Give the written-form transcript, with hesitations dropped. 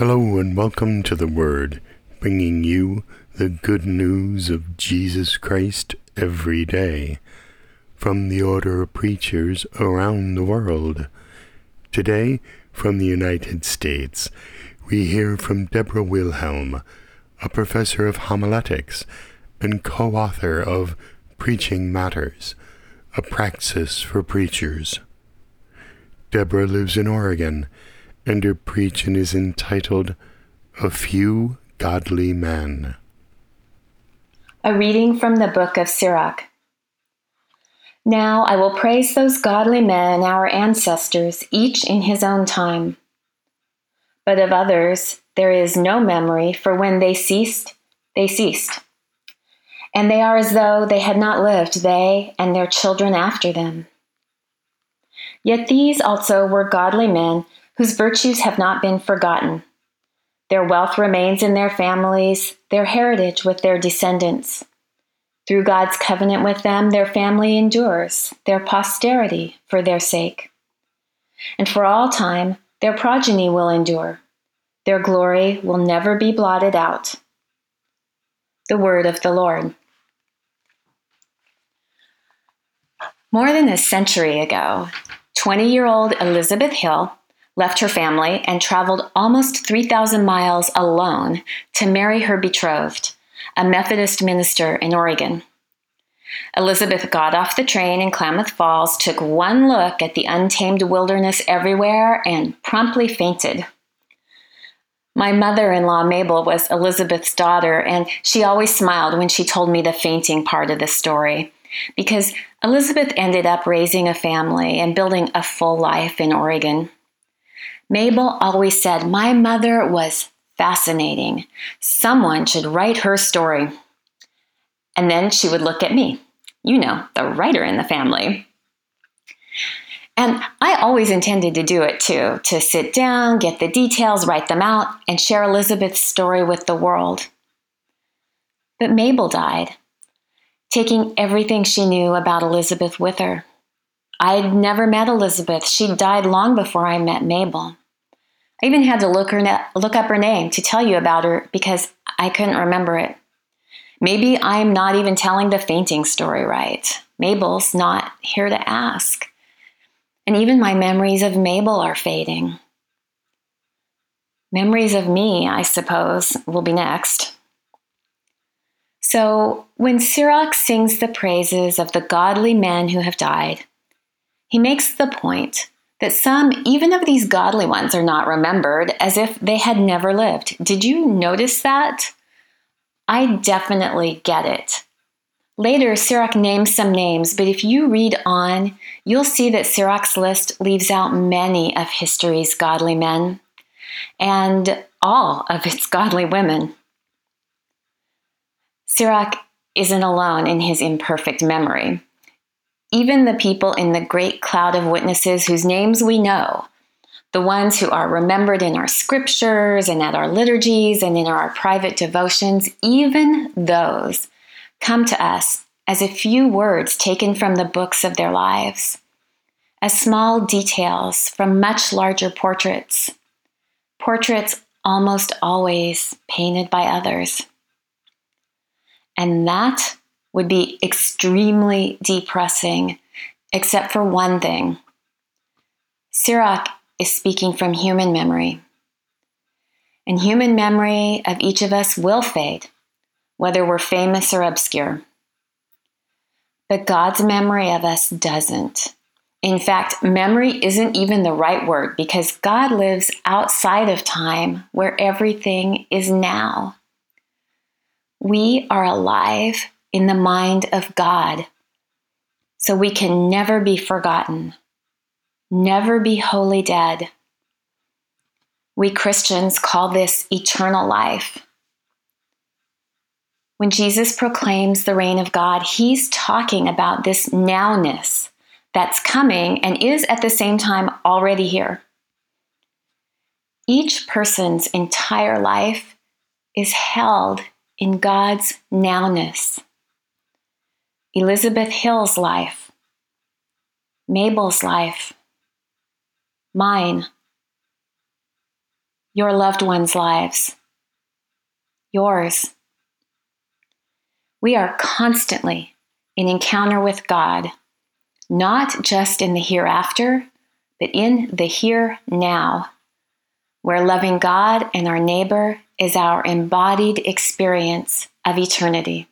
Hello and welcome to The Word, bringing you the good news of Jesus Christ every day, from the order of preachers around the world. Today, from the United States, we hear from Deborah Wilhelm, a professor of homiletics and co-author of Preaching Matters, a praxis for preachers. Deborah lives in Oregon, and her preaching is entitled, A Few Godly Men. A reading from the book of Sirach. Now I will praise those godly men, our ancestors, each in his own time. But of others there is no memory, for when they ceased, they ceased. And they are as though they had not lived, they and their children after them. Yet these also were godly men, whose virtues have not been forgotten. Their wealth remains in their families, their heritage with their descendants. Through God's covenant with them, their family endures, their posterity for their sake. And for all time, their progeny will endure. Their glory will never be blotted out. The word of the Lord. More than a century ago, 20-year-old Elizabeth Hill left her family and traveled almost 3,000 miles alone to marry her betrothed, a Methodist minister in Oregon. Elizabeth got off the train in Klamath Falls, took one look at the untamed wilderness everywhere, and promptly fainted. My mother-in-law, Mabel, was Elizabeth's daughter, and she always smiled when she told me the fainting part of the story, because Elizabeth ended up raising a family and building a full life in Oregon. Mabel always said, my mother was fascinating. Someone should write her story. And then she would look at me, the writer in the family. And I always intended to do it too, to sit down, get the details, write them out, and share Elizabeth's story with the world. But Mabel died, taking everything she knew about Elizabeth with her. I'd never met Elizabeth. She died long before I met Mabel. I even had to look up her name to tell you about her because I couldn't remember it. Maybe I'm not even telling the fainting story right. Mabel's not here to ask. And even my memories of Mabel are fading. Memories of me, I suppose, will be next. So when Sirach sings the praises of the godly men who have died, he makes the point that some, even of these godly ones, are not remembered as if they had never lived. Did you notice that? I definitely get it. Later, Sirach names some names, but if you read on, you'll see that Sirach's list leaves out many of history's godly men and all of its godly women. Sirach isn't alone in his imperfect memory. Even the people in the great cloud of witnesses whose names we know, the ones who are remembered in our scriptures and at our liturgies and in our private devotions, even those come to us as a few words taken from the books of their lives, as small details from much larger portraits almost always painted by others. And that would be extremely depressing, except for one thing. Sirach is speaking from human memory. And human memory of each of us will fade, whether we're famous or obscure. But God's memory of us doesn't. In fact, memory isn't even the right word because God lives outside of time where everything is now. We are alive in the mind of God, so we can never be forgotten, never be wholly dead. We Christians call this eternal life. When Jesus proclaims the reign of God, he's talking about this nowness that's coming and is at the same time already here. Each person's entire life is held in God's nowness. Elizabeth Hill's life, Mabel's life, mine. your loved ones' lives, yours. We are constantly in encounter with God, not just in the hereafter, but in the here now, where loving God and our neighbor is our embodied experience of eternity.